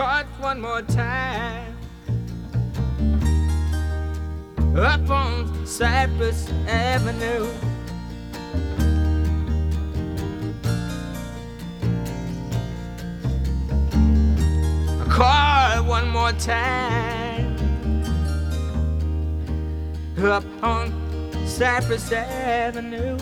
caught one more time up on Cypress Avenue. I caught one more time up on Cypress Avenue.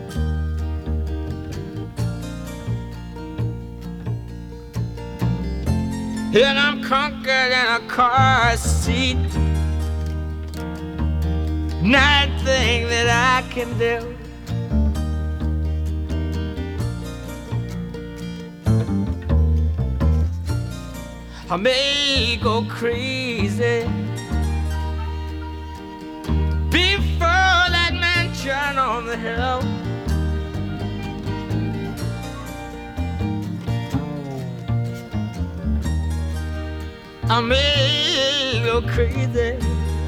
And I'm conquered in a car seat. Nothing that I can do. I may go crazy before that mansion on the hill. I may go crazy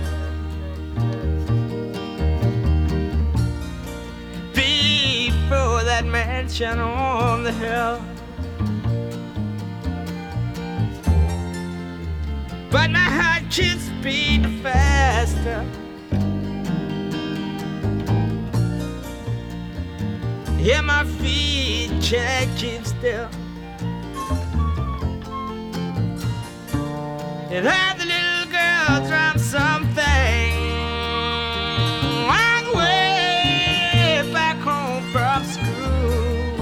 before that mansion on the hill. But my heart keeps beating faster. Yeah, my feet can't keep still. And had the little girl drum something on the way back home from school.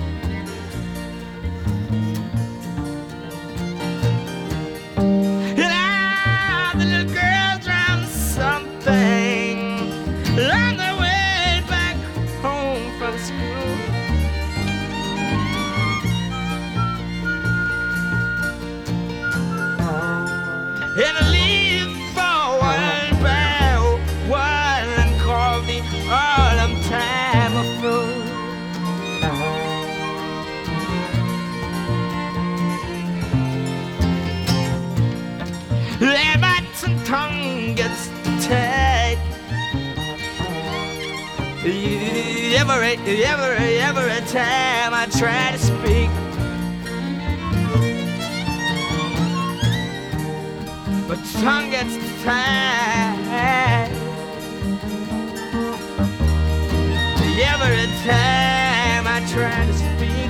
And had the little girl drum something on the way back home from school. And I leave for one bell, one call the autumn time of fool. And my tongue gets tied. Every time I try to speak. But tongue gets tied. Every time I try to speak.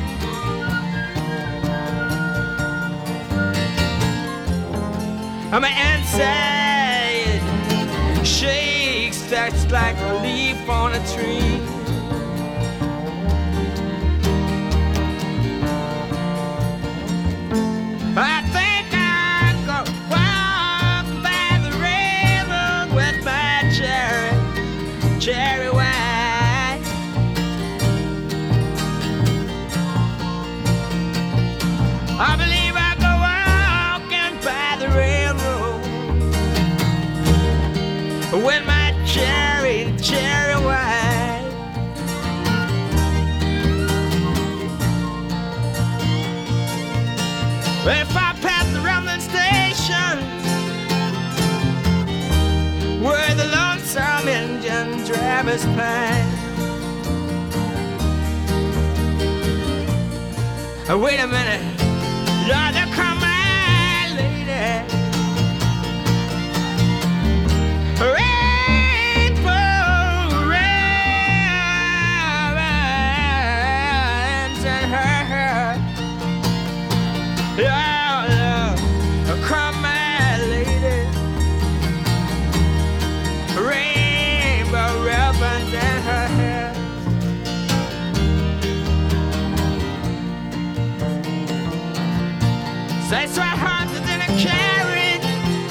My inside shakes that's like a leaf on a tree. I think I'll go walk by the railroad with my cherry wine. I believe I'll go walking by the railroad with my cherry wine. If I pass the rumbling station where the lonesome engine drivers pine. Wait a minute, Lord, there come my lady. Rainbow ribbons in her hair. Yeah, come my lady. Rainbow ribbons in her hair. Say sweat horses in a carriage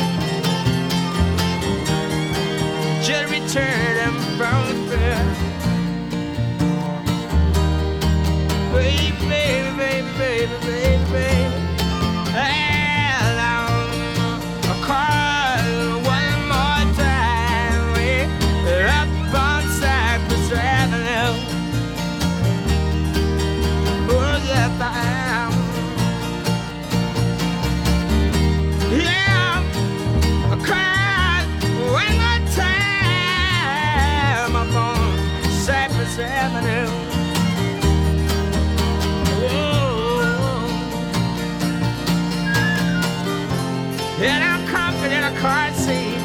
should return them from the fair. Baby, baby, baby, baby, baby, baby. And I'll call one more time. We're up on Cypress Avenue. Oh, yes, I am. Yeah. driving in a car seat,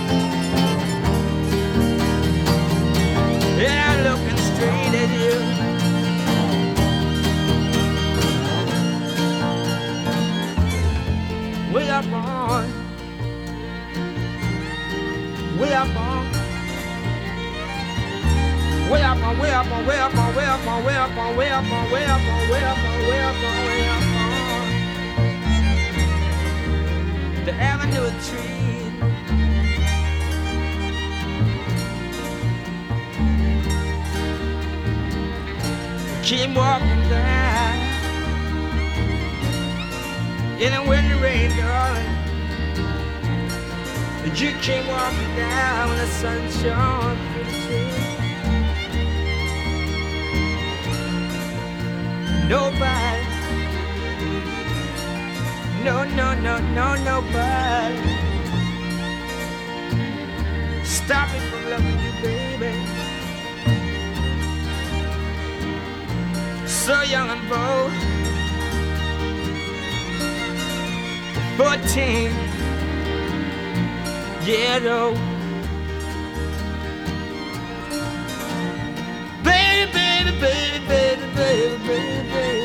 and I'm looking straight at you. Way up on, way up on, way up on, way up on, way up on, way up on, way up on, way up on, way up on, way up on, way up on, way up on the avenue of trees. Keep walking down in the windy rain, darling. You keep walking down when the sun shone through the trees. Nobody, no, no, no, no, nobody stop me from loving you, baby. So young and bold, 14 years old. Baby, baby, baby, baby, baby, baby, baby.